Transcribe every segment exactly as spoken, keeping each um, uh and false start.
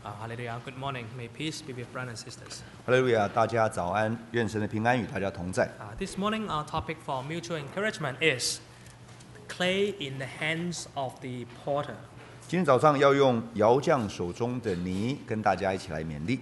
Uh, hallelujah. Good morning. May peace be with brothers and sisters. 哈利路亚，大家早安，愿神的平安与大家同在。 Uh, this morning, our topic for mutual encouragement is clay in the hands of the potter. 今天早上要用窑匠手中的泥，跟大家一起来勉励。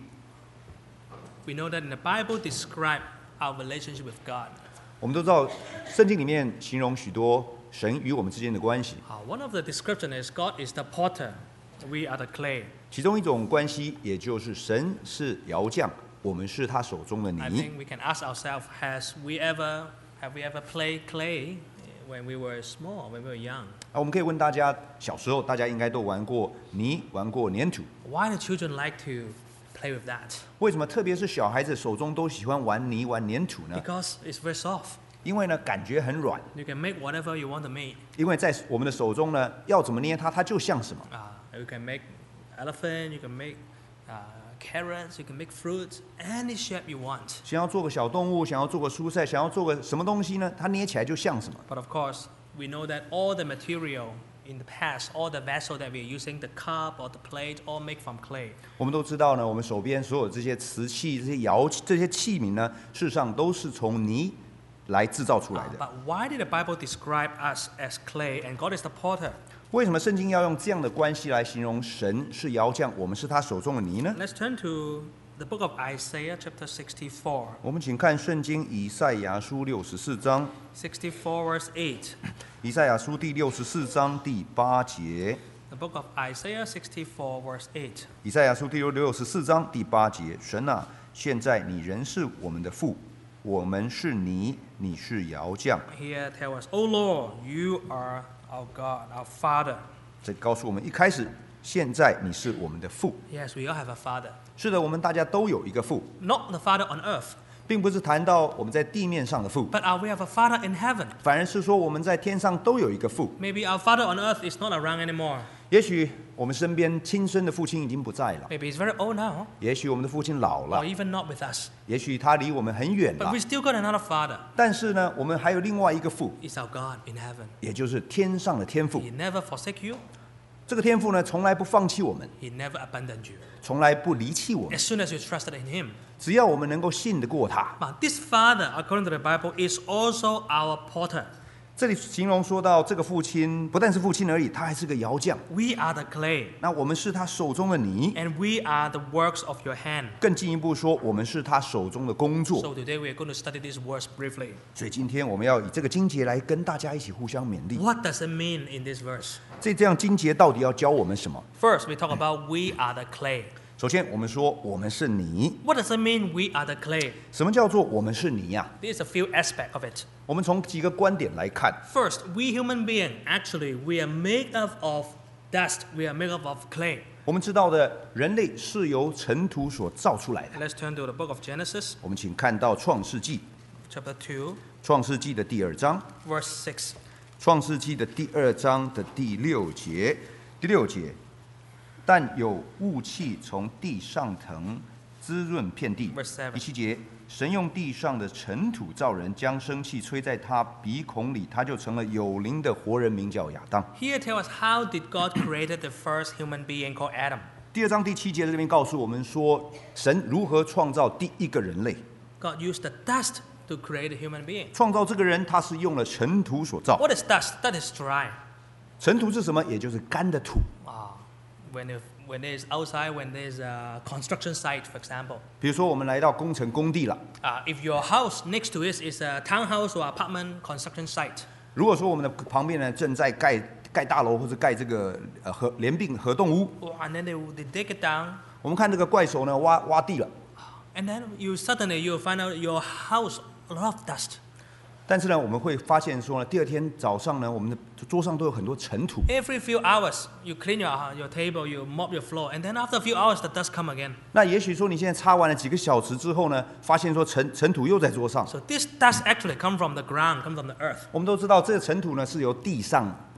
We know that in the Bible describe our relationship with God. 我们都知道，圣经里面形容许多神与我们之间的关系， Uh, one of the description is God is the potter, we are the clay. 其中一种关系，也就是神是窑匠，我们是他手中的 I 泥。 think we can ask ourselves: Has we ever have we ever played clay when we were small, when we were young? 啊，我们可以问大家，小时候大家应该都玩过泥，玩过粘土， Why do children like to play with that? 为什么特别是小孩子手中都喜欢玩泥、玩粘土呢？ Because it's very soft. 因为呢，感觉很软。 You can make whatever you want to make. 因为在我们的手中呢，要怎么捏它，它就像什么。 Uh, you can make elephant, you can make uh, carrots, you can make fruits, any shape you want. 想要做个小动物，想要做个蔬菜，想要做个什么东西呢？它捏起来就像什么。 But of course, we know that all the material in the past, all the vessel that we're using, the cup or the plate, all made from clay. 我们都知道呢，我们手边所有这些瓷器、这些窑器、这些器皿呢，事实上都是从泥来制造出来 Uh, 的。 but why did the Bible describe us as clay and God is the potter? 为什么圣经要用这样的关系来形容神是窑匠，我们是他手中的泥呢？ Let's turn to the book of Isaiah, chapter sixty-four. 我们请看圣经以赛亚书六十四章， sixty-four verse eight. 以赛亚书第六十四章第八节。 The book of Isaiah sixty-four verse eight. 以赛亚书第六十四章第八节，神啊，现在你仍是我们的父，我们是泥，你是窑匠。 Here tell us, O Lord, you are our God, our Father. 这告诉我们，一开始，现在你是我们的父。 Yes, we all have a father. 是的，我们大家都有一个父， Not the Father on earth, 并不是谈到我们在地面上的父， but uh, we have a Father in heaven. 反而是说我们在天上都有一个父。 Maybe our Father on earth is not around anymore. 也许我们身边亲生的父亲已经不在了， Maybe he's very old now, 也许我们的父亲老 or 了， even not with us. 也许他离我们很远 But 了 we。still got another Father. 但是呢，我们还有另外一个父， It's our God in heaven. 也就是天上的天父。 He never forsake you. 这个天父呢，从来不放弃我们， He never abandoned you. 从来不离弃我们。 As soon as you trusted in Him. 只要我们能够信得过他。 But this Father, according to the Bible, is also our potter. 这里形容说到这个父亲，不但是父亲而已，他还是个窑匠。 We are the clay, 那我们是他手中的泥， and we are the works of your hand. 更进一步说，我们是他手中的工作。 So today we are going to study these words briefly. 所以今天我们要以这个经节来跟大家一起互相勉励。 What does it mean in this verse? 这这样经节到底要教我们什么？ First, we talk about we are the clay. 首先，我们说我们是泥。 What does it mean we are the clay? 什么叫做我们是泥呀、 There's a few aspects of it. 我们从几个观点来看。 First, we human beings, actually, we are made up of dust. We are made up of clay. 我们知道的，人类是由尘土所造出来的。 Let's turn to the book of Genesis, 我们请看到创世纪， chapter two, 创世纪的第二章， verse six. 创世纪的第二章的第六节，第六节，但有雾气从地上腾，滋润遍地。 Verse seven. 第七节，神用地上的尘土造人，将生气吹在他鼻孔里，他就成了有灵的活人，名叫亚当。 Here tell us how did God created the first human being called Adam. 第二章第七节在这边告诉我们说，神如何创造第一个人类。 God used the dust to create a human being. 创造这个人，他是用了尘土所造。 What is dust? That is dry. 尘土是什么？也就是干的土。 Uh, when, if, when there's outside, when there's a construction site, for example. 比如说，我们来到工程工地了。 Uh, if your house next to it is a townhouse or apartment construction site, 如果说我们的旁边呢正在盖盖大楼或者盖这个呃合联并合栋屋， oh, and then they, they dig it down, 我们看这个怪手呢挖挖地了， and then you suddenly you find out your house a lot of dust. 但是呢我们会发现说呢，第二天早上呢，我们的桌上都有很多尘土。 Every few hours, you clean your, your table, you mop your floor, and then after a few hours, the dust come again. 那也许说你现在擦完了几个小时之后呢，发现说尘尘土又在桌上。 So this dust actually come from the ground, come from the earth. 我们都知道这个尘土呢是由地上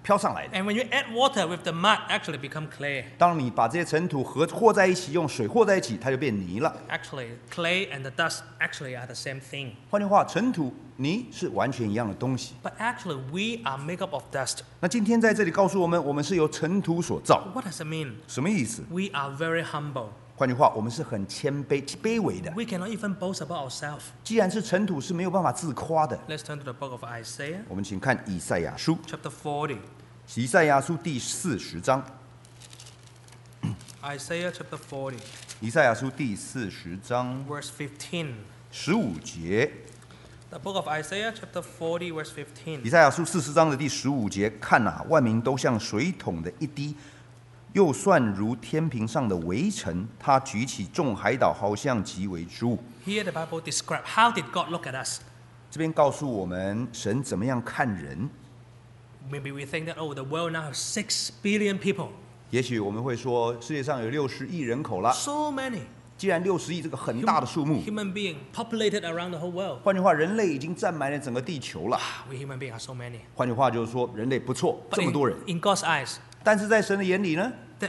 飘上来的。 And when you add water with the mud, actually become clay. 当你把这些尘土和和在一起，用水和在一起，它就变泥了。 Actually, clay and the dust actually are the same thing. 换句话，尘土、泥是完全一样的东西。 But actually, we are made up of dust. 那今天在这里告诉我们，我们是由尘土所造， What does it mean? 什么意思？ We are very humble. 换句话，我们是很谦卑、卑微的。 We cannot even boast about ourselves. 既然是尘土，是没有办法自夸的。 Let's turn to the book of Isaiah, 我们请看以赛亚书， chapter forty. 以赛亚书第四十章。 Isaiah chapter forty, 以赛亚书第四十章 verse fifteen. 十五节。 The book of Isaiah chapter forty, verse 以 fifteen. 赛亚书四十章的第十五节，看啊，万民都像水桶的一滴，又算如天平上的微尘。他举起众海岛，好像极为之物。 Here the Bible describes how did God look at us. 这边告诉我们，神怎么样看人。 Maybe we think that, oh, the world now has six billion people. 也许我们会说，世界上有六十亿人口了。 So many 既然六十亿这个很大的数目， human beings populated around the whole world. 换句话，人类已经占满了整个地球了。 We human beings are so many. 换句话就是说，人类不错， But 这么多人。 in, in God's eyes, 但是在神的眼里呢， the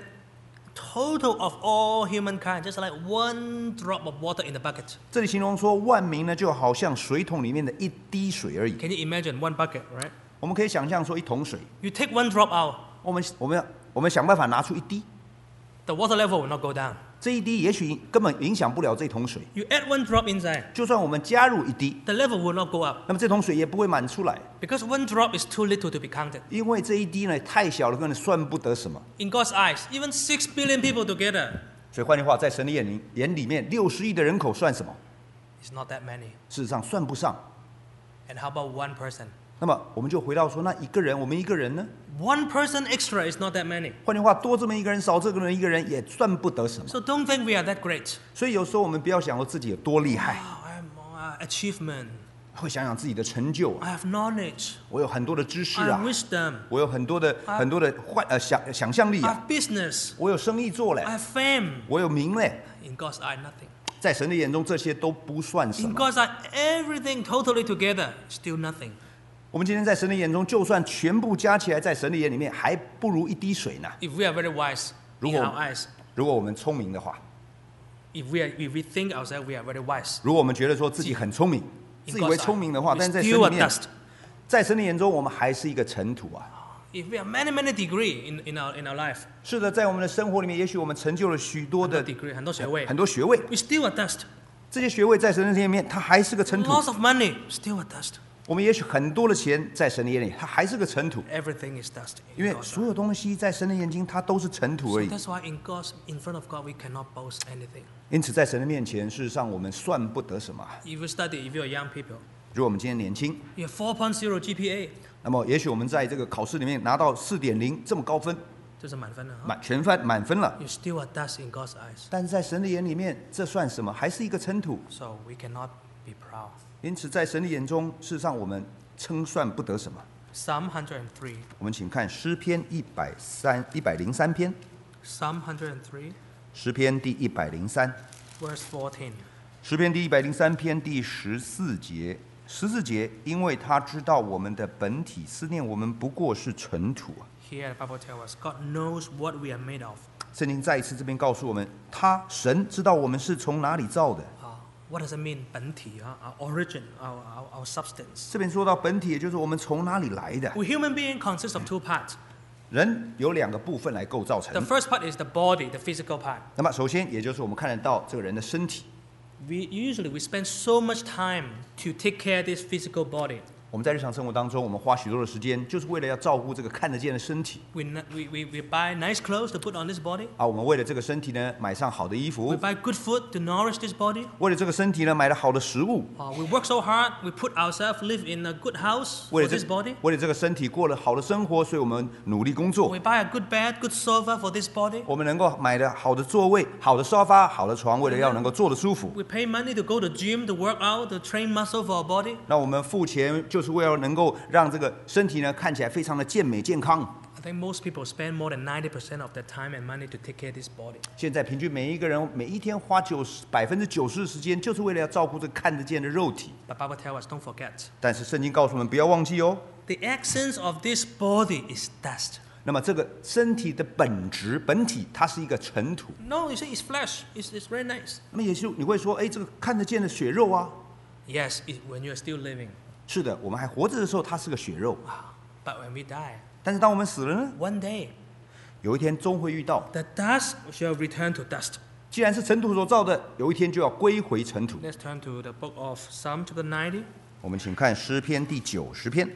total of all humankind, just like one drop of water in the bucket. 这里形容说，万民呢就好像水桶里面的一滴水而已。 Can you imagine one bucket, right? 我们可以想象说，一桶水， You take one drop out, 我们我们我们想办法拿出一滴， the water level will not go down. 这一滴也许根本影响不了这桶水。 You add one drop inside, 就算我们加入一滴， the level will not go up 那么这桶水也不会满出来， because one drop is too little to be counted. 因为这一滴呢太小了，根本算不得什么。 In God's eyes, even six billion people together 所以换句话，在神的眼里眼里面，六十亿的人口算什么？ is not that many. 事实上算不上。 And how about one person? 那么我们就回到说，那一个人，我们一个人呢？ One person extra is not that many. 换句话，多这么一个人，少这个人一个人，也算不得什么。 So don't think we are that great. 所以有时候我们不要想说自己有多厉害， Oh, I have uh, achievement. 会想想自己的成就啊， I have knowledge. 我有很多的知识 I 啊 have，wisdom. 我有很多的啊很多的幻呃想想象力 I 啊， have business. 我有生意做嘞， I have fame. 我有名嘞。 In God's eye, nothing. 在神的眼中，这些都不算什 In 么。 God's eye, everything totally together, still nothing. 我们今天在神的眼中，就算全部加起来，在神的眼里面，还不如一滴水呢。 If we are very wise in 如果- our eyes, 如果我们聪明的话， if we are, if we think ourselves we are very wise, 如果我们觉得说自己很聪明， in 自以为 God's 聪明的话， eye, 但 we 是在神 still 里 are 面， dust. 在神的眼中，我们还是一个尘土啊。 If we have many, many degree in, in, our, in our life, 是的，在我们的生活里面，也许我们成就了许多的 degree, 很多学位， 很多学位， we still are dust. 这些学位在神的眼里面，它还是个尘土。 Lots of money, still are dust. 我们也许很多的钱，在神的眼里，它还是个尘土， Everything is dust. 因 In 为 God's 所 eye. 有东西在神的眼睛，它都是尘土 So 而已。 that's why in God's, in front of God, we cannot boast anything. 因此，在神的面前，事实上我们算不得什么。 If you study, if you're young people, 如果我们今天年轻， you have four point oh G P A, 那么也许我们在这个考试里面拿到四点零这么高分， 就是满分了， 满全分满分了。 you still are dust in God's eyes. 但是在神的眼里面，这算什么？还是一个尘土。 So we cannot be proud. 因此，在神的眼中，事实上我们称算不得什么。 Psalm one oh three. 我们请看诗篇一百三一百零三篇， Psalm one oh three, 诗篇第一百零三， verse fourteen. 诗篇第一百零三篇第十四节，十四节，因为他知道我们的本体，思念我们不过是尘土。 Here the Bible tells us God knows what we are made of. 圣经再一次这边告诉我们，他神知道我们是从哪里造的。 Uh, what does it mean, 本体, uh, our origin, our, our, our substance? 这边说到本体，也就是我们从哪里来的。 We human being consists of two parts. 人有两个部分来构造 The 成。 first part is the body, the physical part. 那么首先，也就是我们看得到这个人的身体。 We usually we spend so much time to take care of this physical body. 我们在日常生活当中，我们花许多的时间，就是为了要照顾这个看得见的身体 We, n- we, we, we buy nice clothes to put on this body. 啊。我们为了这个身体呢，买上好的衣 We 服； buy good food to nourish this body. 为了这个身体呢，买了好的食物； Uh, we work so hard. We put ourselves live in a good house 为 for 了 this 这 body. 为了这个身体过了好的生活，所以我们努力工作 We。buy a good bed, good sofa for this body. 我们能够买的好的座位、好的沙发、好的床，为了要能够坐得舒服。 We pay money to go to gym to work out to train muscle for our body. 那我们付钱就是为了能够让这个身体呢看起来非常的健美健康。 I think most people spend more than ninety percent of their time and money to take care of this body. 现在平均每一个人每一天花九十百分之九十的时间，就是为了要照顾这看得见的肉体。 But Bible tells us, don't forget, 但是圣经告诉我们不要忘记哦， the essence of this body is dust. 那么这个身体的本质本体，它是一个尘土。 No, you say it's flesh. It's, it's very nice. 那么也就你会说，哎，这个看得见的血肉啊， Yes, it, when you're still living. 是的，我们还活着的时候，它是个血肉。 But when we die, 但是当我们死了呢， one day, 有一天终会遇到。 the dust shall return to dust. 既然是尘土所造的，有一天就要归回尘土。 Let's turn to the book of Psalm chapter ninety, 我们请看诗篇第九十篇，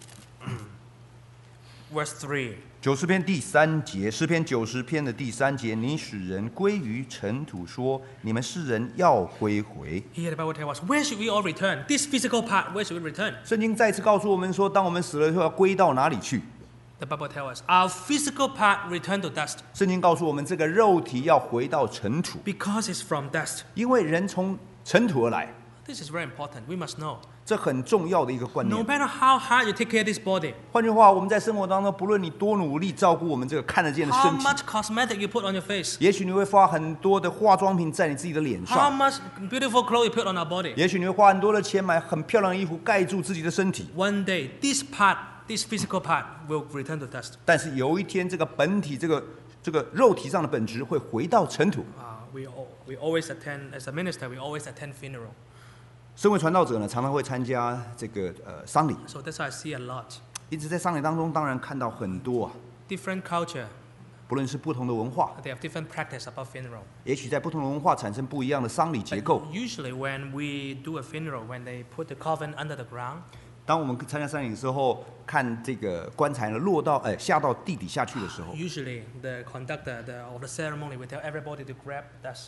verse three. 九十篇第三节，诗篇九十篇的第三节，你使人归于尘土，说你们世人要归回。 Here the Bible tells us, where should we all return? This physical part, where should we return? 圣经再次告诉我们说，当我们死了以后要归到哪里去？ The Bible tells us, our physical part return to dust 圣经告诉我们，这个肉体要回到尘土， because it's from dust. 因为人从尘土而来， This is very important. We must know. 这很重要的一个观 No 念。 matter how hard you take care of this body, 换句话，我们在生活当中，不论你多努力照顾我们这个看得见的 how 身体， much cosmetic you put on your face, 也许你会花很多的化妆品在你自己的脸 how 上， much beautiful clothes you put on our body. 也许你会花很多的钱买很漂亮的衣服盖住自己的身体。 One day, this part, this physical part will return to dust. 但是有一天，这个本体，这个这个肉体上的本质会回到尘土。 Uh, we, al- we always attend, as a minister, we always attend funeral. 身为传道者呢，常常会参加这个呃丧礼， So that's why I see a lot. 因此在丧礼当中，当然看到很多啊， Different culture, 不论是不同的文化， they have different practice about funeral. 也许在不同的文化产生不一样的丧礼结 But 构。 usually when we do a funeral, when they put the coffin under the ground, 当我们参加丧礼的时候，看这个棺材呢落到呃下到地底下去的时候， usually the conductor the, of the ceremony will tell everybody to grab dust,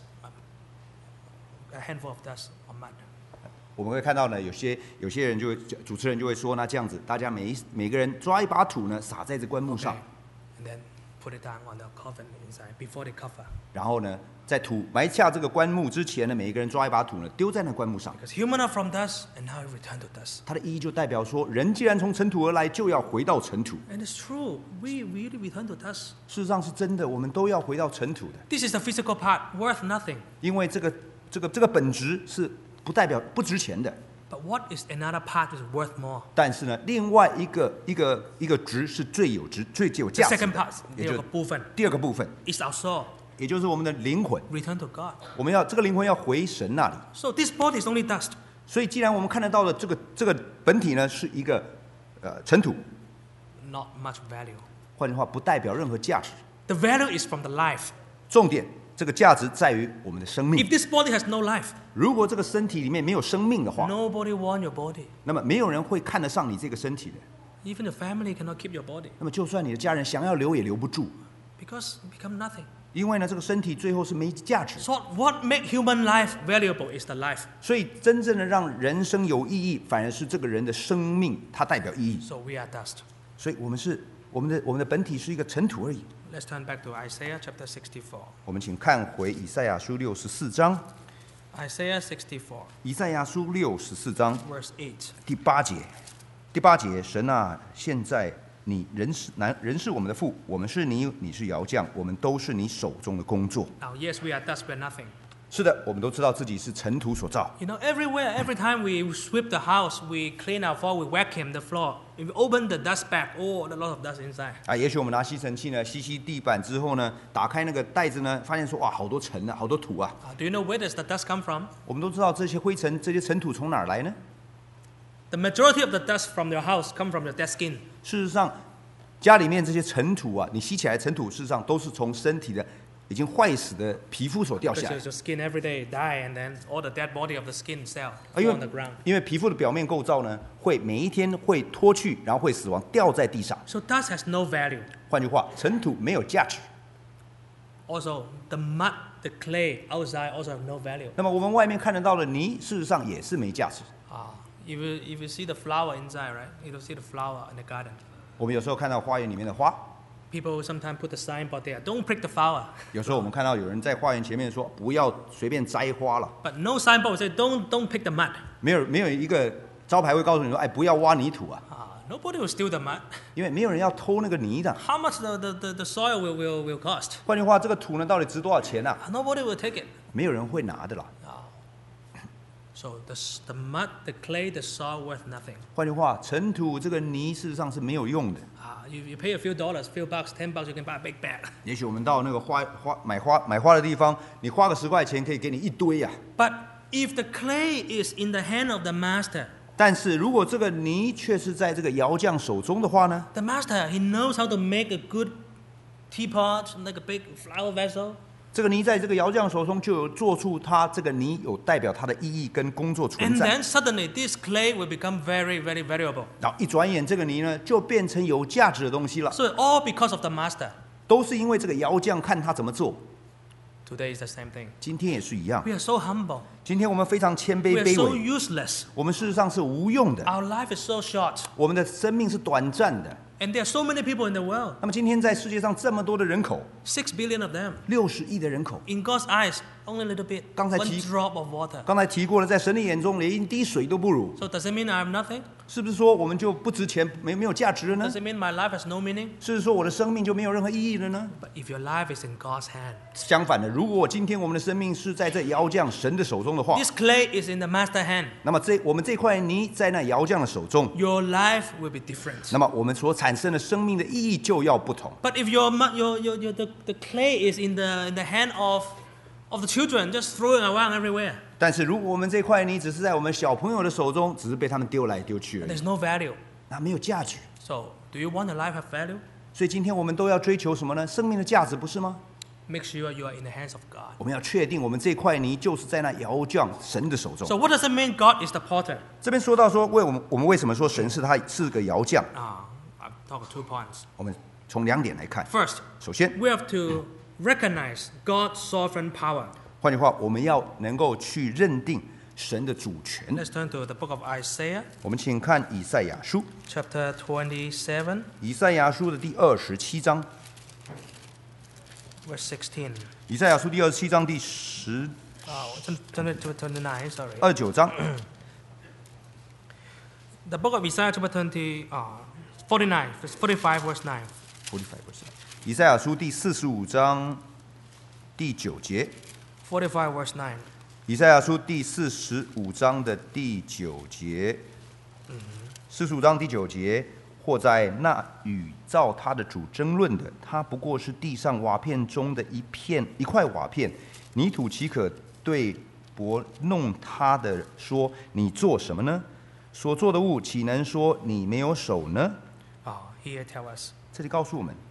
a handful of dust or mud. 我们会看到呢，有些有些人就会主持人就会说，那这样子，大家每一每个人抓一把土呢，撒在这棺木 Okay. 上， And then put it down on the coffin inside before they cover. 然后呢，在土埋下这个棺木之前呢，每一个人抓一把土呢，丢在那棺木上。 Because human are from dust, and now we return to dust. 它的意义就代表说，人既然从尘土而来，就要回到尘土。 And it's true, we really return to dust. 事实上是真的，我们都要回到尘土的， This is the physical part, worth nothing. 因为这个这个这个本质是不代表不值钱的。 But what is another part is worth more? 但是呢，另外一个一个一个值是最有值、最有 The 价值 second 的 part, 也 the 就部分第二个部分， is our soul, 也就是我们的灵魂。 return to God. 我们要这个灵魂要回神那里。 So this body is only dust. 所以，既然我们看得到的这个这个本体呢是一个呃尘土， Not much value. 换句话不代表任何价值。 The value is from the life. 重点，这个价值在于我们的生命 If。this body has no life, 如果这个身体里面没有生命的话， nobody want your body. 那么没有人会看得上你这个身体的。 Even the family cannot keep your body 那么，就算你的家人想要留也留不住， because it become nothing. 因为呢，这个身体最后是没价值。 So what make human life valuable is the life. 所以，真正的让人生有意义，反而是这个人的生命，它代表意义。 So we are dust. 所以，我们是我们的我们的本体是一个尘土而已。 Let's turn back to Isaiah chapter sixty-four. 我们请看回以赛亚书六十四章， Isaiah sixty-four, 以赛亚书六十四章 verse eight. 第八节，第八节，神啊，现在你人是男人是我们的父，我们是你，你是窑匠，我们都是你手中的工作。 Now, yes, we are dust, we are nothing. 是的，我们都知道自己是尘土所造。 You know, everywhere, every time we sweep the house, we clean our floor, we vacuum the floor. If we open the dust bag, oh, a lot of dust inside. 啊，也许我们拿吸尘器呢吸吸地板之后呢，打开那个袋子呢，发现说哇，好多尘啊，好多土啊。 Uh, do you know where does the dust come from? 我们都知道这些灰尘、这些尘土从哪儿来呢？ The majority of the dust from your house come from your dead skin. 事实上，家里面这些尘土啊，你吸起来的尘土，事实上都是从身体的已经坏死的皮肤所掉下 Because 来。 your skin every day die, and then all the dead body of the skin cell 啊， fall 因 on the 为 ground. 因为皮肤的表面构造呢，会每一天会脱去，然后会死亡，掉在地上。 So dust has no value. 换句话，尘土没有价值。 Also, the mud, the clay outside also have no value. 那么我们外面看得到的泥，事实上也是没价值。 Uh, if you if you see the flower inside, right? You don't see the flower in the garden. 我们有时候看到花园里面的花， People sometimes put the signboard there. Don't prick the flower. 有时候我们看到有人在花园前面说不要随便摘花了， But no signboard say don't don't pick the mud. 没有没有一个招牌会告诉你说，哎，不要挖泥土啊， Uh, nobody will steal the mud. 因为没有人要偷那个泥的。 How much the, the, the, the soil will, will, will cost? 换句话，这个土呢到底值多少钱啊？ Nobody will take it. 没有人会拿的啦。 So the, the mud, the clay, the soil worth nothing. 换句话，尘土这个泥事实上是没有用的。 Uh, you, you pay a few dollars, few bucks, ten bucks, you can buy a big bag. 也许我们到那个花花买花买花的地方，你花个十块钱可以给你一堆呀、啊。 But if the clay is in the hand of the master, 但是如果这个泥却是在这个窑匠手中的话呢 the master, he knows how to make a good teapot, like a big flower vessel. 这个泥在这个窑匠手中就有做出它这个泥有代表它的意义跟工作存 And 在。 then suddenly this clay will become very, very valuable. 然后一转眼，这个泥呢就变成有价值的东西了。 So all because of the master. 都是因为这个窑匠看他怎么做。 Today is the same thing. 今天也是一样。 We are so humble. 今天我们非常谦 We 卑 are 卑 so 微， useless. 我们事实上是无用的， Our life is so short. 我们的生命是短暂的。 And there are so many people in the world. 那么今天在世界上这么多的人口， Six billion of them. 六十亿的人口， In God's eyes, only a little bit. 刚才 One 提- drop of water. 刚才提过了，在神的眼中连一滴水都不如。 So does it mean I have nothing? 是不是说我们就不值钱，没没有价值了呢？ Does it mean my life has no meaning? 是不是说我的生命就没有任何意义了呢？ But if your life is in God's hand, 相反的，如果今天我们的生命是在这窑匠神的手中的话， this clay is in the master hand. 那么这我们这块泥在那窑匠的手中， Your life will be different. 那么我们所产生的生命的意义就要不同。 But if your, mu- your, your, your the, the clay is in the in the hand of of the children, just throwing around everywhere, 但是如果我们这块泥只是在我们小朋友的手中，只是被他们丢来丢去而已， there's no value. 那没有价值。 So, do you want your life have value? 所以今天我们都要追求什么呢？生命的价值，不是吗？ Make sure you are in the hands of God. 我们要确定我们这块泥就是在那窑匠神的手中。 So, what does it mean God is the potter? 这边说到说，为我们我们为什么说神是他是个窑匠？ Ah, I've talked two points. 我们从两点来看。 First, 首先， we have to recognize God's sovereign power. 换句话，我们要能够去认定神的主权。 Let's turn to the book of Isaiah, 我们请看以赛亚书， chapter twenty-seven, 以赛亚书的第二十七章。 verse sixteen. 以赛亚书第二十七章第十 Oh, turn it to twenty-nine, sorry. 二九章。 The book of Isaiah, chapter twenty, uh, forty-nine, verse forty-five, verse nine. forty-five verse 以赛亚书第四十五章第九节。 forty-five, verse nine. 以赛亚书第四十五章的第九节。四十五章第九节，或在那与造他的主争论的，他不过是地上瓦片中的一片一块瓦片，泥土岂可对拨弄他的说：你做什么呢？所做的物岂能说你没有手呢？ Oh, here tell us, 这里告诉我们，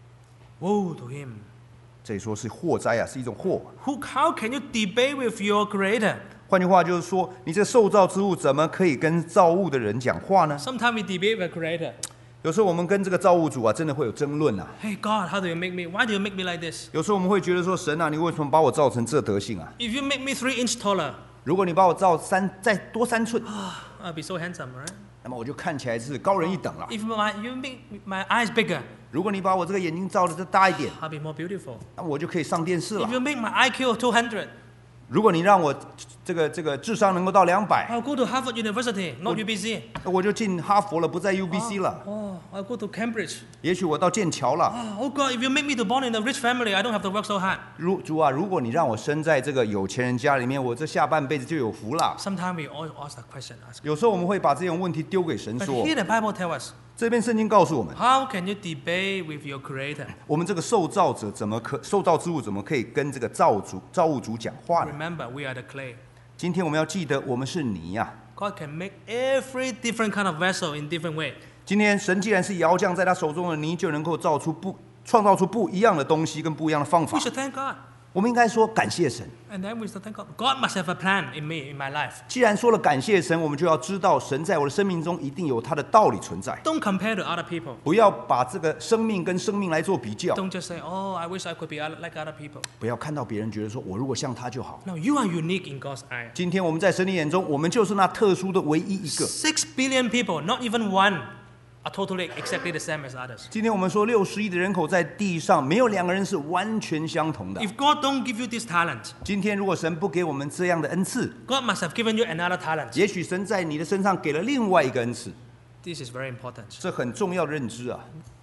woe to him. 这里说是祸灾啊，是一种祸。 Who, how can you debate with your creator? 换句话就是说，你这受造之物怎么可以跟造物的人讲话呢？ Sometimes we debate with the creator. 有时候我们跟这个造物主啊，真的会有争论啊。 Hey God, how do you make me? Why do you make me like this? 有时候我们会觉得说，神啊，你为什么把我造成这德性啊？ If you make me three inch taller, 如果你把我造三再多三寸， I'll be so handsome, right? 那么我就看起来是高人一等了。 If my, you make my eyes bigger, 如果你把我这个眼睛照的再大一点， I'll be more beautiful. 那我就可以上电视 If 了。 you make my I Q two hundred, 如果你让我这个这个智商能够到两百， I'll go to Harvard University, not U B C. 那我就进哈佛了，不在 U B C 了。 Oh, I'll go to Cambridge. 也许我到剑桥了。 Oh, oh God, if you make me to born in a rich family, I don't have to work so hard. 如主啊，如果你让我生在这个有钱人家里面，我这下半辈子就有福了。 Sometimes we all ask that question. Ask. 有时候我们会把这种问题丢给神 But 说。 here the Bible tells us, 这边圣经告诉我们， how can you debate with your creator? 我们这个受造者怎么可受造之物怎么可以跟这个造主造物主讲话呢？ Remember, we are the clay. 今天我们要记得，我们是泥呀、 God can make every different kind of vessel in different way. 今天神既然是窑匠，在他手中的泥就能够造出不创造出不一样的东西跟不一样的方法 We。should thank God. 我们应该说感谢神。 And then we should thank God. God must have a plan in me, in my life. 既然说了感谢神，我们就要知道神在我的生命中一定有他的道理存在。 Don't compare to other people. 不要把这个生命跟生命来做比较， Don't just say, oh, I wish I could be other- like other people. 不要看到别人觉得说我如果像他就好。 No, you are unique in God's eye. 今天我们在神的眼中，我们就是那特殊的唯一一个。 Six billion people, not even one, are totally exactly the same as others. 今天我们说六十亿的人口在地上，没有两个人是完全相同的。 If God don't give you this talent, 今天如果神不给我们这样的恩赐， God must have given you another talent. 也许神在你的身上给了另外一个恩赐， This is very important. 这很重要的认知啊。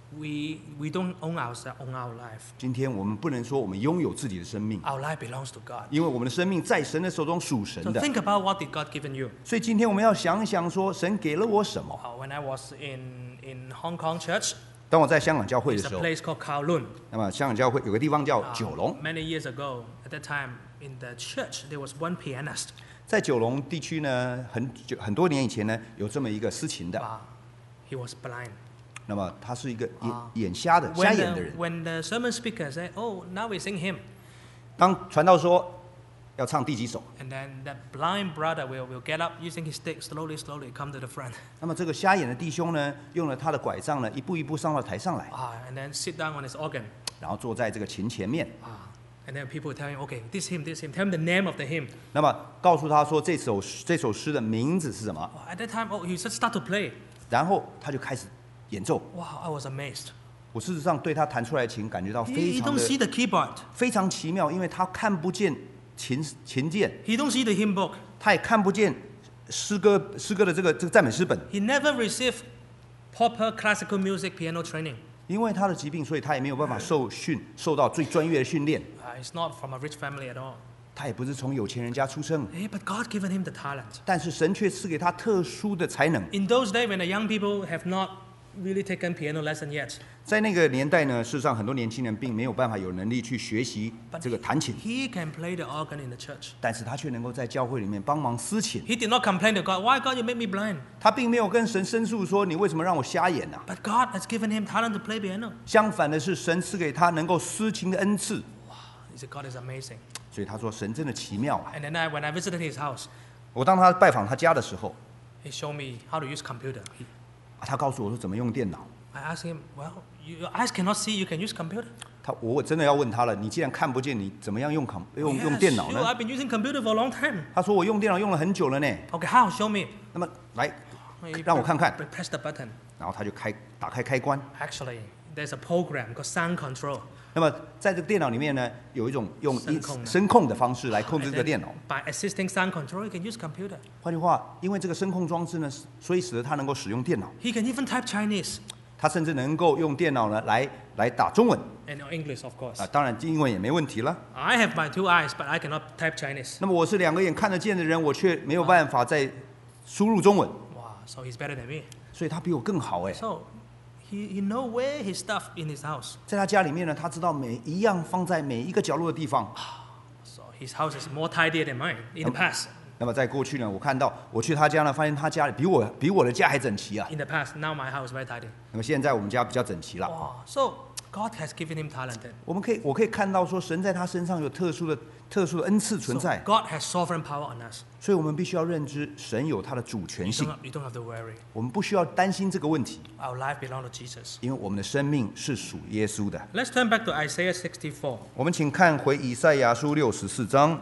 we we don't own ourselves, own our life. 今天我们不能说我们拥有自己的生命， Our life belongs to God. 因为我们的生命在神的手中属神 So 的。 think about what did God given you. 所以今天我们要想一想说，神给了我什么？ Uh, when I was in in Hong Kong church, 当我在香港教会的 there's 时 a 候， place called Kowloon. 那么香港教会有个地方叫 Uh, 九龙， many years ago, at that time in the church, there was one pianist. 在九龙地区呢，很久很多年以前呢，有这么一个司琴的， Uh, he was blind. 那么他是一个眼啊眼瞎的瞎 When 眼 the, 的人。 when the sermon speaker said, "Oh, now we sing hymn," 当传道说要唱第几首， and then that blind brother will, will get up using his stick, slowly, slowly come to the front. 那么这个瞎眼的弟兄呢，用了他的拐杖呢，一步一步上到台上来， Ah, and then sit down on his organ. 然后坐在这个琴前面。 Ah, and then people tell him, "Okay, this hymn, this hymn. Tell him the name of the hymn." 那么告诉他说这首这首诗的名字是什么， Oh, at that time, oh, he just start to play. 然后他就开始演奏。 Wow, I was amazed. 我事实上对他弹出来的琴感觉到 He, 非 he 常 don't 的 see the keyboard. 非常奇妙，因为他看不见琴琴键， He don't see the hymn book. 他也看不见诗歌诗歌的这个这个赞美诗本， He never received proper classical music piano training. 因为他的疾病，所以他也没有办法受训受到最专业的训练。 Uh, he's not from a rich family at all. 他也不是从有钱人家出生， Hey, but God given him the talent. 但是神却赐给他特殊的才能。 In those days when the young people have not really taken piano lesson yet, 在那个年代呢，事实上很多年轻人并没有办法有能力去学习 but 这个弹琴， he can play the organ in the church. 但是他却能够在教会里面帮忙司琴。 He did not complain to God, "Why God you make me blind?" 他并没有跟神申诉说你为什么让我瞎眼啊？ But God has given him talent to play piano. 相反的是，神赐给他能够司琴的恩赐。 He said, "God is amazing." 所以他说神真的奇妙啊！ And then I, when I visited his house, 我当他拜访他家的时候， he showed me how to use computer. He, 他告诉我说怎么用電腦。 I asked him, "Well, you, your eyes cannot see, you can use computer?" 他我真的要问他了，你既然看不见，你怎么样用 com 用 Yes, 用电脑 sure, 呢？ I've been using computer for a long time. 他说我用电脑用了很久了呢。 Okay, how? Show me. 那么来， He 让我看看。 pre- press the button. 然后他就开打开开关。 Actually, there's a program called sound control. 那么在这个电脑里面呢，有一种用声控的声控的方式来控制 And 这个 then 电脑。 by assisting sound control, he can use computer. 换句话，因为这个声控装置呢，所以使得他能够使用电脑。 He can even type Chinese 他甚至能够用电脑呢来来打中文 and English, of course. 啊，当然英文也没问题了。 I have my two eyes, but I cannot type Chinese. 那么我是两个眼看得见的人，我却没有办法再输入中文， Wow, so he's better than me. 所以他比我更好哎。 So he, he know where his stuff in his house. 在他家里面呢，他知道每一样放在每一个角落的地方。 So his house is more tidy than mine in the past. 那么在过去呢，我看到我去他家呢，发现他家里比我比我的家还整齐啊。 In the past, now my house is very tidy. 那么现在我们家比较整齐了。 Wow. So God has given him talent. 我们可以我可以看到说，神在他身上有特殊的特殊的恩赐存 So 在， God has sovereign power on us. 所以我们必须要认知神有他的主权 You 性 don't,，you don't have to worry. 我们不需要担心这个问题， Our life belongs to Jesus. 因为我们的生命是属耶稣的。 Let's turn back to Isaiah sixty-four, 我们请看回以赛亚书六十四章。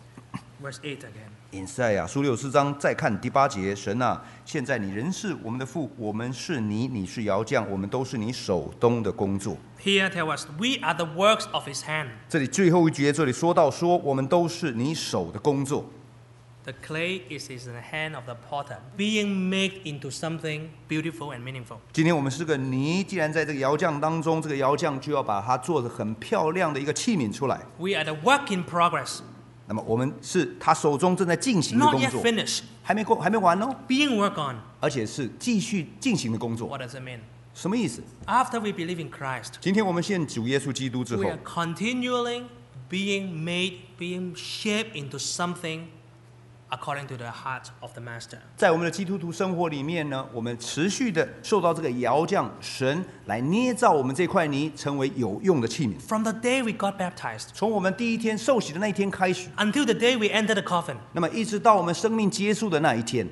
verse eight again. 以赛亚书六十四章，再看第八节，神啊，现在你仍是我们的父，我们是你，你是窑匠，我们都是你手中的工作。 Here tell us, we are the works of his hand. 这里最后一节，这里说到说，我们都是你手的工作。 The clay is in the hand of the potter, being made into something beautiful and meaningful. 今天我们是个泥，既然在这个窑匠当中，这个窑匠就要把它做得很漂亮的一个器皿出来。 We are the work in progress, 那么我们是他手中正在进行的 not 工 yet 作， finished, 还没过还没完哦， being worked on. 而且是继续进行的工作。 What does it mean? 什么意思？ After we believe in Christ, 今天我们信主耶稣基督之 we 后 are，continually being made, being shaped into something according to the heart of the Master. 在我们的基督徒生活里面呢，我们持续的受到这个窑匠神来捏造我们这块泥，成为有用的器皿。 From the day we got baptized 从我们第一天受洗的那一天开始， until the day we enter the coffin, 那么一直到我们生命结束的那一天，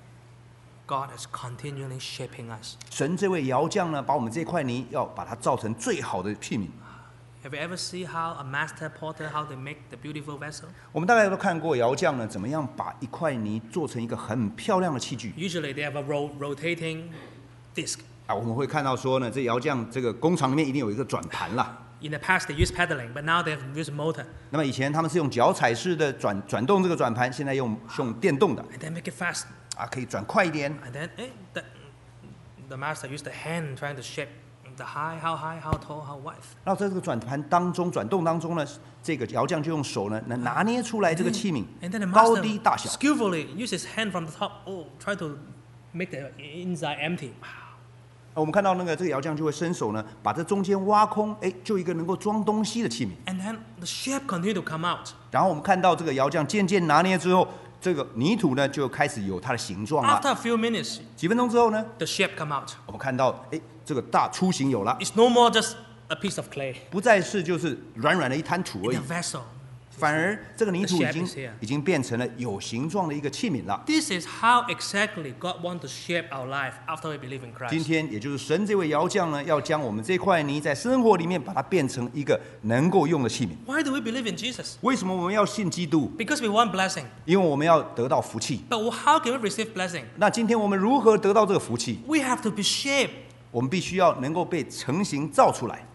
God is continually shaping us. 神这位窑匠呢，把我们这块泥要把它造成最好的器皿。 Have you ever seen how a master potter, how they make the beautiful vessel? 我们大概都看过窑匠呢，怎么样把一块泥做成一个很漂亮的器具 Usually they have a ro- rotating disc. 啊。我们会看到说呢，这窑匠这个工厂里面一定有一个转盘啦。 In the past they used pedaling, but now they have used motor. 那么以前他们是用脚踩式的转转动这个转盘，现在用用电动的 And then make it fast. 啊，可以转快一点。 And then eh, the, the master used the hand trying to shape the high, how high, how tall, how wide. 然后在这个转盘当中、转动当中呢，这个窑匠就用手呢，能拿捏出来这个器皿 And then the 高 master 低大小。 skillfully use his hand from the top, oh, try to make the inside empty. 我们看到那个这个窑匠就会伸手呢，把这中间挖空，哎，就一个能够装东西的器皿。 And then the shape continue to come out. 然后我们看到这个窑匠渐渐拿捏之后，这个泥土呢就开始有它的形状了。 After a few minutes, 几分钟之后呢， the shape come out. 我们看到，哎，这个大雏形有了， It's no more just a piece of clay 不再是就是软软的一滩土而 in 已 a，vessel. 反而这个泥土 The 已 shape 经 is here. 已经变成了有形状的一个器皿了。 This is how exactly God wants to shape our life after we believe in 今 Christ. 天也就是神这位窑匠呢，要将我们这块泥在生活里面把它变成一个能够用的器皿。 Why do we believe in Jesus? 为什么我们要信基督？ Because we want blessing. 因为我们要得到福气。 But how can we receive blessing? 那今天我们如何得到这个福气？ We have to be shaped 我们必须要能够被成型造出来。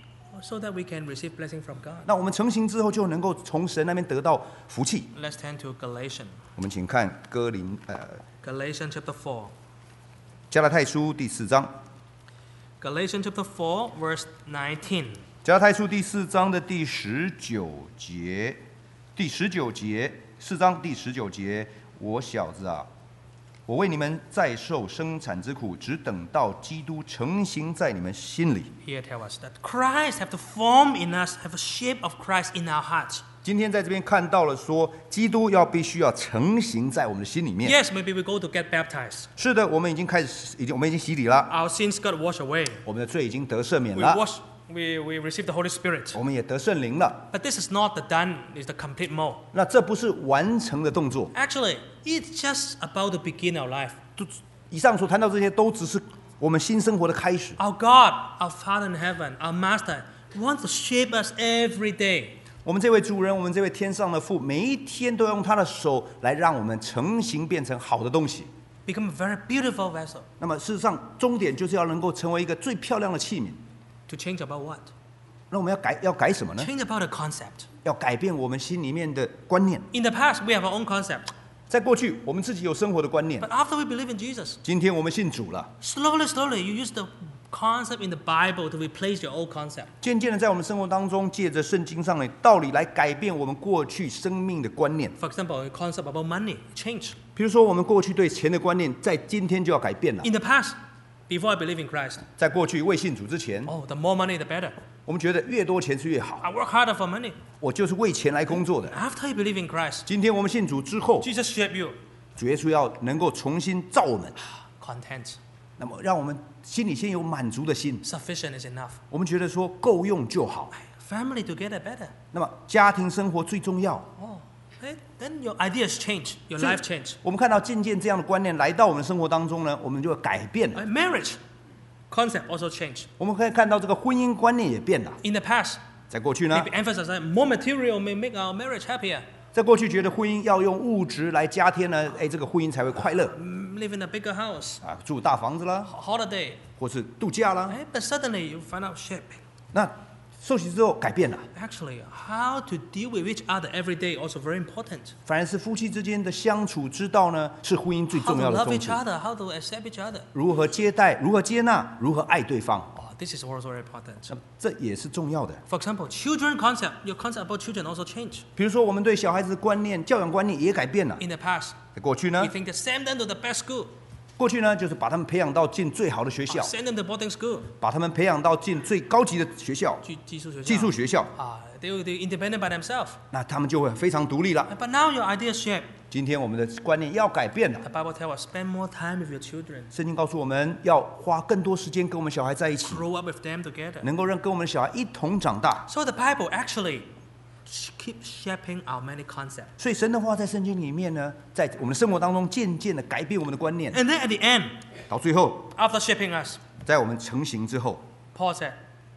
so that we can receive blessing from God. 那我们成型之后，就能够从神那边得到福气。 Let's turn to Galatians. 我们请看哥林呃 Galatians chapter four. 加拉太书第四章， Galatians chapter four, verse nineteen. 加拉太书第四章的第十九节，第十九节，四章第十九节，我小子啊，我为你们再受生产之苦，只等到基督成形在你们心里。 Here tell us that Christ have to form in us, have a shape of Christ in our hearts. 今天在这边看到了说，基督要必须要成形在我们的心里面。 Yes, maybe we go to get baptized. 是的，我们已经开始，已经我们已经洗礼了， Our sins got washed away. 我们的罪已经得赦免 We 了， wash, we, we receive the Holy Spirit. 我们也得圣灵了。 But this is not the done, it's the complete mode. 那这不是完成的动作， Actually, it's just about to begin our life. 以上所谈到这些都只是我们新生活的开始。 Our God, our Father in heaven, our Master, wants to shape us every day. 我们这位主人，我们这位天上的父，每一天都要用他的手来让我们成型，变成好的东西。 Become a very beautiful vessel. 那么事实上，终点就是要能够成为一个最漂亮的器皿。 To change about what? 那我们要改，要改什么呢？ Change about the concept. 要改变我们心里面的观念。 In the past, we have our own concept. 在过去，我们自己有生活的观念， But after we believe in Jesus, 今天我们信主了， slowly, slowly, you use the concept in the Bible to replace your old concept. 渐渐的在我们生活当中，借着圣经上的道理来改变我们过去生命的观念。 For example, the concept about money change. 比如说，我们过去对钱的观念，在今天就要改变了。 In the past, before I believe in Christ, 在过去未信主之前， oh, the more money, the better. 我们觉得越多钱是越好， I work harder for money. 我就是为钱来工作的。 After you believe in Christ, 今天我们信主之后， Jesus shape you. 主耶稣要能够重新造我们， Content. 那么让我们心里先有满足的心， Sufficient is enough. 我们觉得说够用就好。 Family together better. 那么家庭生活最重要。 Oh, okay. Then your ideas change, your 所以 life change. 我们看到渐渐这样的观念来到我们生活当中呢，我们就改变了。 Uh, Marriage concept also change. 我们可以看到这个婚姻观念也变了。 In the past, 在过去呢 maybe，emphasize that more material may make our marriage happier. 在过去觉得婚姻要用物质来加添呢，哎，这个婚姻才会快乐 Mm, Live in a bigger house, 啊，住大房子啦， holiday. 或是度假啦。 Eh, But suddenly you find out shit. 那受洗之后改变了， Actually, how to deal with each other every day also very important. 反而是夫妻之间的相处之道呢，是婚姻最 How 重 to 要的 love 宗 each 旨。 other, how to accept each other. 如何接待，如何接纳，如何爱对方， Oh, this is also very important. 那么这也是重要的。 For example, children concept, your concept about children also change. 比如说，我们对小孩子的观念、教养观念也改变了。 In the past, 在过去 we 呢， think to send them to the best school, 过去呢就是把他们培养到进最好的学 or 校， send them to boarding school, 把他们培养到进最高级的学校、 技技术学校。 技术学校， Ah, they will be independent by themselves. 那他们就会非常独立了。 But now your idea shape. 今天我们的观念要改变了。 The Bible tells us spend more time with your children, 圣经告诉我们要花更多时间跟我们小孩在一起， grow up with them together. 能够让跟我们的小孩一同长大。 So the Bible actually sh- keep shaping our many concepts. 所以神的话在圣经里面呢，在我们的生活当中渐渐的改变我们的观念， And then at the end, 到最后， after shaping us, 在我们成型之后， Paul said,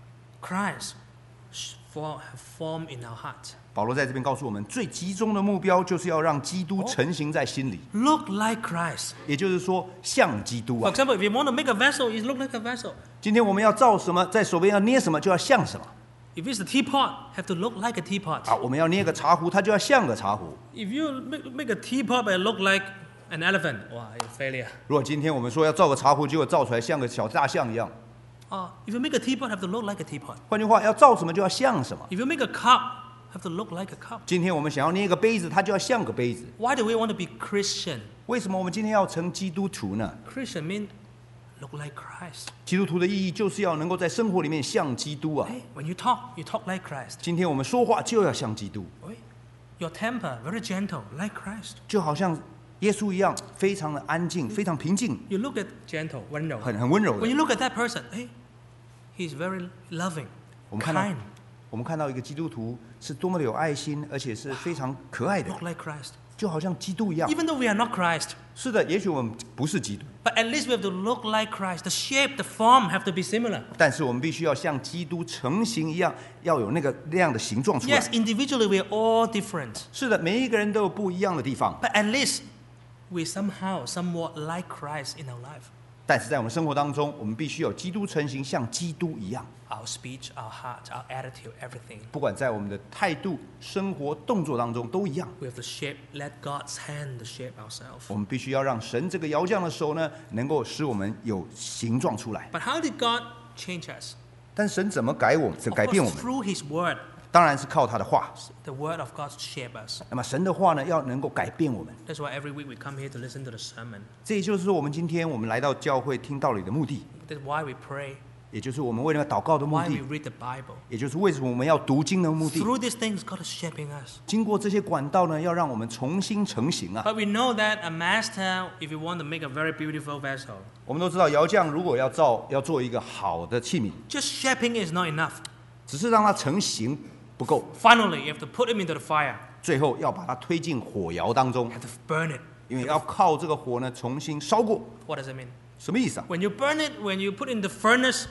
Christ sh- form, have formed in our heart. 保罗在这边告诉我们，最集中的目标就是要让基督成型在心里， Look like Christ. 也就是说像基督 For 啊。 example, if you want to make a vessel, it look like a vessel. 今天我们要造什么，在手边要捏什么，就要像什么 If it's a teapot, have to look like a teapot. 啊。我们要捏个茶壶，它就要像个茶壶。 If you make, make a teapot but it look like an elephant, wow, it's failure. 如果今天我们说要造个茶壶，结果造出来像个小大象一样， Uh, if you make a teapot, have to look like a teapot. 换句话，要造什么就要像什么。 If you make a cup, have to look like a cup. 今天我们想要捏一个杯子，它就要像个杯子。 Why do we want to be Christian? 为什么我们今天要成基督徒呢？ Christian means look like Christ. 基督徒的意义就是要能够在生活里面像基督啊。 Hey, when you talk, you talk like Christ. 今天我们说话就要像基督， Hey, your temper, very gentle, like Christ. 就好像耶稣一样，非常的安静，非常平静， You look at gentle, 温柔. 很很温柔 When 的。 you look at that person, hey, he's very loving, 我们看到 kind, 我们看到一个基督徒是多么的有爱心，而且是非常可爱的， look like Christ. 就好像基督一样。 Even though we are not Christ, 是的，也许我们不是基督， but at least we have to look like Christ. The shape, the form have to be similar. 但是我们必须要像基督成型一样，要有那个那样的形状出来。 Yes, individually we are all different, 是的，每一个人都有不一样的地方， but at least we somehow, somewhat like Christ in our life. 但是在我们生活当中，我们必须有基督成型，像基督一样。 Our speech, our heart, our attitude, everything. 不管在我们的态度、生活、动作当中都一样。 We have to shape, let God's hand to shape ourselves. 我们必须要让神这个摇匠的手呢，能够使我们有形状出来。 But how did God change us? 但神怎么改我们？怎 Of 改变我 course, 们？ through His Word. 当然是靠他的话。 The Word of God shape us. 那么神的话呢，要能够改变我们。 That's why every week we come here to listen to the sermon. 这也就是说，我们今天我们来到教会听道理的目的， That's why we pray. 也就是我们为了祷告的目 Why we 的， read the Bible. 也就是为什么我们要读经的目的。 Through these things, God is shaping us. 经过这些管道呢，要让我们重新成型啊。 But we know that a master, if you want to make a very beautiful vessel, 我们都知道，窑匠如果要造要做一个好的器皿， just shaping is not enough. 只是让它成型不够， Finally, you have to put him into the fire. 最后要把它推进火窑当中 You，have to burn it. 因为要靠这个火呢重新烧过。 What does it mean? 什么意思啊？ When you burn it, when you put in the furnace,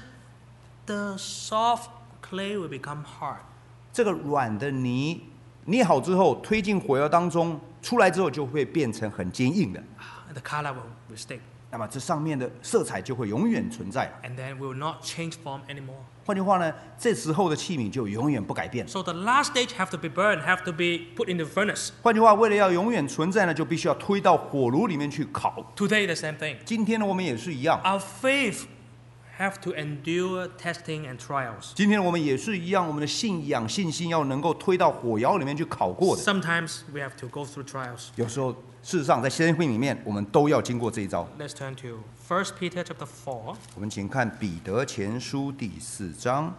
the soft clay will become hard. 这个软的泥捏好之后，推进火窑当中，出来之后就会变成很坚硬的。 And the color will, will stick. 那么这上面的色彩就会永远存在了。 And then will not change form anymore. 换句话呢，这时候的器皿就永远不改变。 So the last stage have to be burned, have to be put in the furnace. 换句话，为了要永远存在呢，就必须要推到火炉里面去烤。 Today the same thing. 今天呢，我们也是一样。 Our faith have to endure testing and trials. 今天我们也是一样，我们的信仰、信心要能够推到火窑里面去烤过的。 Sometimes we have to go through trials. 有时候，事实上在生命里面，我们都要经过这一招。 Let's turn to First Peter chapter four, 我们请看彼得前书第四章，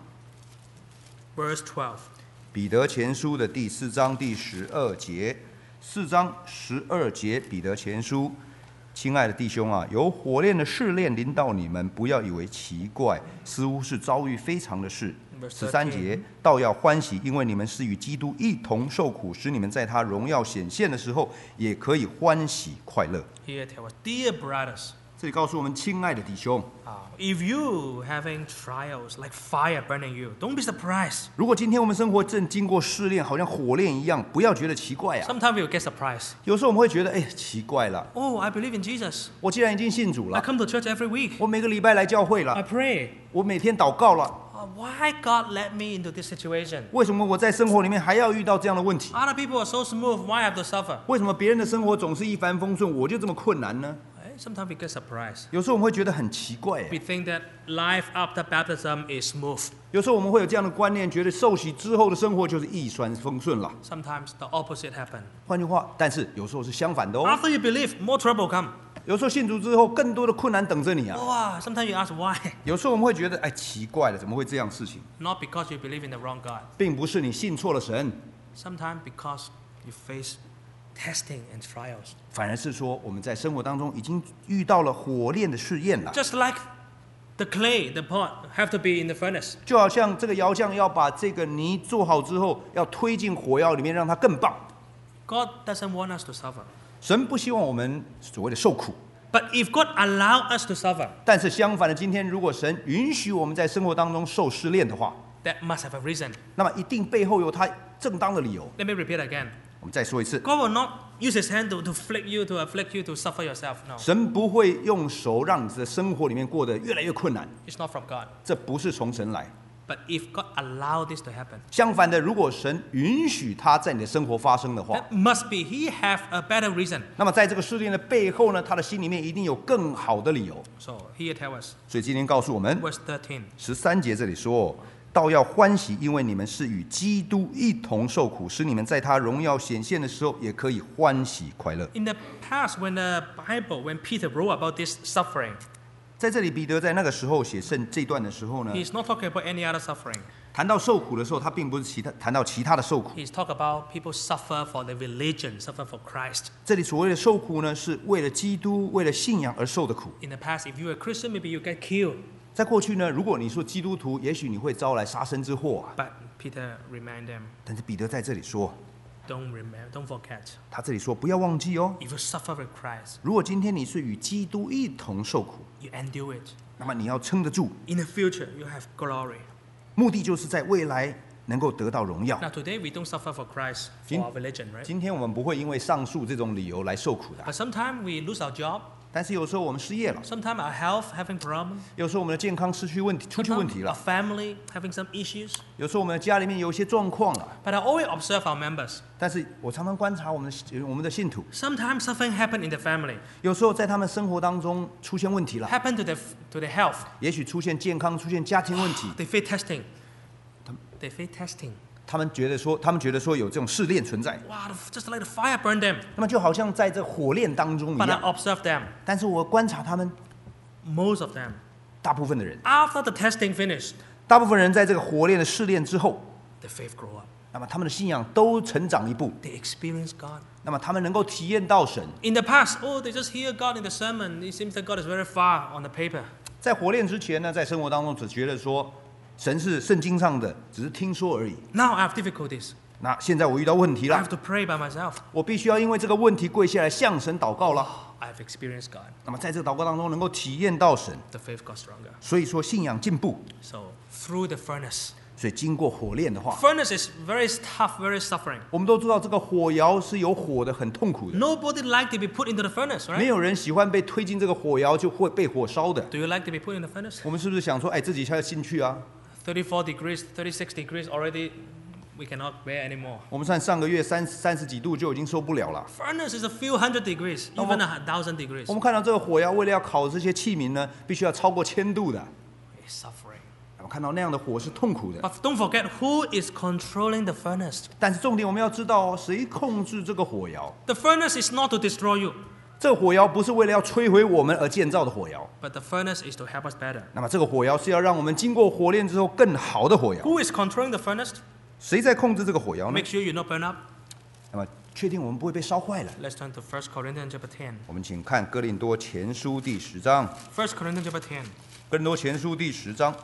verse twelve. 彼得前书的第四章第十二节，四章十二节，彼得前书。亲爱的弟兄啊，有火炼的试炼临到你们，不要以为奇怪，似乎是遭遇非常的事。 Verse 十三 thirteen. 节，倒要欢喜，因为你们是与基督一同受苦，使你们在他荣耀显现的时候，也可以欢喜快乐。 Here tell us, dear brothers, 这里告诉我们，亲爱的弟兄， uh, if you having trials like fire burning you, don't be surprised. 如果今天我们生活正经过试炼，好像火炼一样，不要觉得奇怪啊。 Sometimes you'll get surprised. 有时候我们会觉得，哎，奇怪了， Oh, I believe in Jesus. 我既然已经信主 I 了， come to church every week. 我每个礼拜来教会 I 了， pray. 我每天祷告了， Uh, why God led me into this situation? 为什么我在生活里面还要遇到这样的问题？ Other people are so smooth. Why I have to suffer? 为什么别人的生活总是一帆风顺，我就这么困难呢？ Eh, Sometimes we get surprised. 有时候我们会觉得很奇怪，哎 We think that life after baptism is smooth. 有时候我们会有这样的观念，觉得受洗之后的生活就是一帆风顺了。 Sometimes the opposite happen. 换句话，但是有时候是相反的哦。 After you believe, more trouble come. 有时候信主之后，更多的困难等着你啊。 Wow, sometimes you ask why. 有时候我们会觉得，哎，奇怪了，怎么会这样事情？ Not because you believe in the wrong God. 并不是你信错了神， Sometimes because you face testing and trials. 反而是说我们在生活当中已经遇到了火炼的试验了。 Just like the clay, the pot, have to be in the furnace. 就好像这个窑匠要把这个泥做好之后，要推进火窑里面，让它更棒。 God doesn't want us to suffer. 神不希望我们所谓的受苦， But if God allow us to suffer, 但是相反的，今天如果神允许我们在生活当中受试炼的话， that must have a reason. 那么一定背后有他正当的理由。 Let me repeat again. 我们再说一次， God will not use His hand to, to flick you, to afflict you, to suffer yourself. No, 神不会用手让你的生活里面过得越来越困难， it's not from God. 这不是从神来。 But if God allowed this to happen, 相反的，如果神允许它在你的生活发生的话， that must be He have a better reason. 那么在这个试炼的背后呢，他的心里面一定有更好的理由。 So here tell us, 所以今天告诉我们， verse thirteen. 十三节这里说，倒要欢喜，因为你们是与基督一同受苦，使你们在他荣耀显现的时候，也可以欢喜快乐。 In the past, when the Bible, when Peter wrote about this suffering, 在这里，彼得在那个时候写圣这段的时候呢， he's not talking about any other suffering. 谈到受苦的时候，他并不是其他谈到其他的受苦。 He's talking about people suffer for the religion, suffer for Christ. 这里所谓的受苦呢，是为了基督、为了信仰而受的苦。 In the past, if you were a Christian, maybe you get killed. 在过去呢，如果你说基督徒，也许你会招来杀身之祸啊。 But Peter remind them, 但是彼得在这里说， don't remember, don't forget. 他这里说不要忘记哦， If you suffer with Christ, 如果今天你是与基督一同受苦， you endure it. 那么你要撑得住， In the future, you have glory. 目的就是在未来能够得到荣耀。 Now today we don't suffer for Christ, for Jin- our religion, right? 今天我们不会因为上述这种理由来受苦的， But sometimes we lose our job. 但是有时候我们失业了， Sometimes our health having problem. 有时候我们的健康失去问题，出去问 Sometimes 题 our 了， family having some issues. 有时候我们的家里面有一些状况了。 But I always observe our members. 但是我常常观察我们的我们的信徒， Sometimes something happen in the family, 有时候在他们生活当中出现问题了， happen to the to the health. 也许出现健康、出现家庭问题， They face testing. They face testing. 他们觉得说，他们觉得说有这种试炼存在， Wow, the- just like the fire burned them. 那么就好像在这火炼当中一 But I 样。 observe them, 但是我观察他们， most of them, 大部分的人， after the testing finished, 大部分人在这个火炼的试炼之后， the faith grow up. 那么他们的信仰都成长一步， They experience God. 那么他们能够体验到神。 In the past, oh, they just hear God in the sermon. It seems that God is very far on the paper. 在火炼之前呢，在生活当中只觉得说神是圣经上的，只是听说而已。 Now I have difficulties. 那现在我遇到问题 I 了 have，to pray by myself. 我必须要因为这个问题跪下来向神祷告了。 I have experienced God. 那么在这个祷告当中能够体验到神， The faith got stronger. 所以说信仰进步。 So through the furnace. 所以经过火炼的话， Furnace is very tough, very suffering. 我们都知道这个火窑是有火的，很痛苦的。 Nobody like to be put into the furnace, 没 right? 有人喜欢被推进这个火窑就会被火烧的。 Do you like to be put in the furnace? 我们是不是想说，哎，自己才有兴趣啊？ thirty-four degrees, thirty-six degrees already, we cannot bear anymore. 我们看上个月三三十几度就已经受不了了。 Furnace is a few hundred degrees, even a thousand degrees. 我们看到这个火窑为了要烤这些器皿呢，必须要超过千度的。 It's suffering. 我们看到那样的火是痛苦的。 But don't forget who is controlling the furnace. 但是重点我们要知道哦，谁控制这个火窑？ The furnace is not to destroy you, 这个火窑不是为了要摧毁我们而建造的火窑， but the furnace is to help us better. 那么这个火窑是要让我们经过火炼之后更好的火窑。 Who is controlling the furnace? 谁在控制这个火窑呢 Make？sure you not burn up. 那么确定我们不会被烧坏了。 Let's turn to First Corinthians chapter ten. 我们请看哥林多前书第十章， First Corinthians chapter ten, 哥林多前书第十章，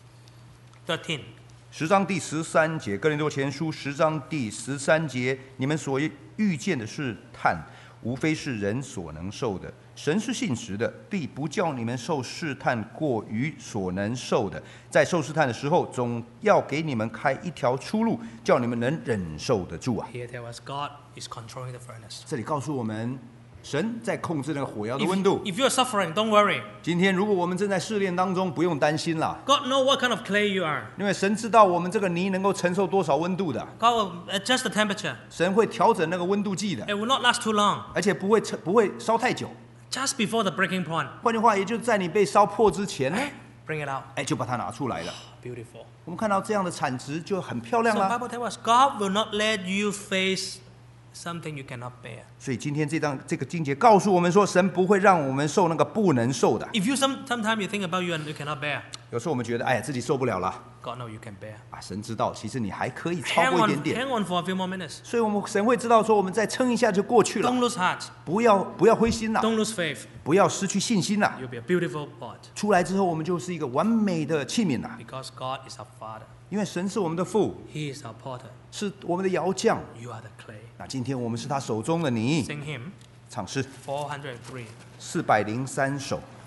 thirteen. 十章第十三节，哥林多前书十章第十三节，你们所遇见的试探，无非是人所能受的。神是信实的，必不叫你们受试探过于所能受的。在受试探的时候，总要给你们开一条出路，叫你们能忍受得住啊。 Here tell us God is controlling the furnace. 这里告诉我们，神在控制那个火窑的 If, 温度。 if you are suffering, don't worry. 今天如果我们正在试炼当中，不用担心啦， God knows what kind of clay you are. 因为神知道我们这个泥能够承受多少温度的， God will adjust the temperature. 神会调整那个温度计的， It will not last too long. 而且不会不会烧太久。 Just before the breaking point, 换句话，也就是在你被烧破之前呢， bring it out. 哎，就把它拿出来了。 Beautiful. 我们看到这样的产值就很漂 So 亮 the 啦。 Bible tells us God will not let you face something you cannot bear. 所以今天这张这个经节告诉我们说，神不会让我们受那个不能受的。 If you some sometimes you think about you and you cannot bear, 有时候我们觉得，哎呀，自己受不了了 God knows you can bear. 啊，神知道，其实你还可以超 Hang 过一 on, 点点。 hang on for a few more minutes. 所以我们神会知道说，我们再撑一下就过去了。 Don't lose heart. 不要不要灰心啦， Don't lose faith. 不要失去信心啦。 You'll be a beautiful pot 出来之后，我们就是一个完美的器皿啦。 because God is our Father. 因为神是我们的父， He is our potter. 是我们的窑匠。 You are the clay. 那今天我们是他手中的泥。 Sing him 唱诗 four hundred three. 四百零三首。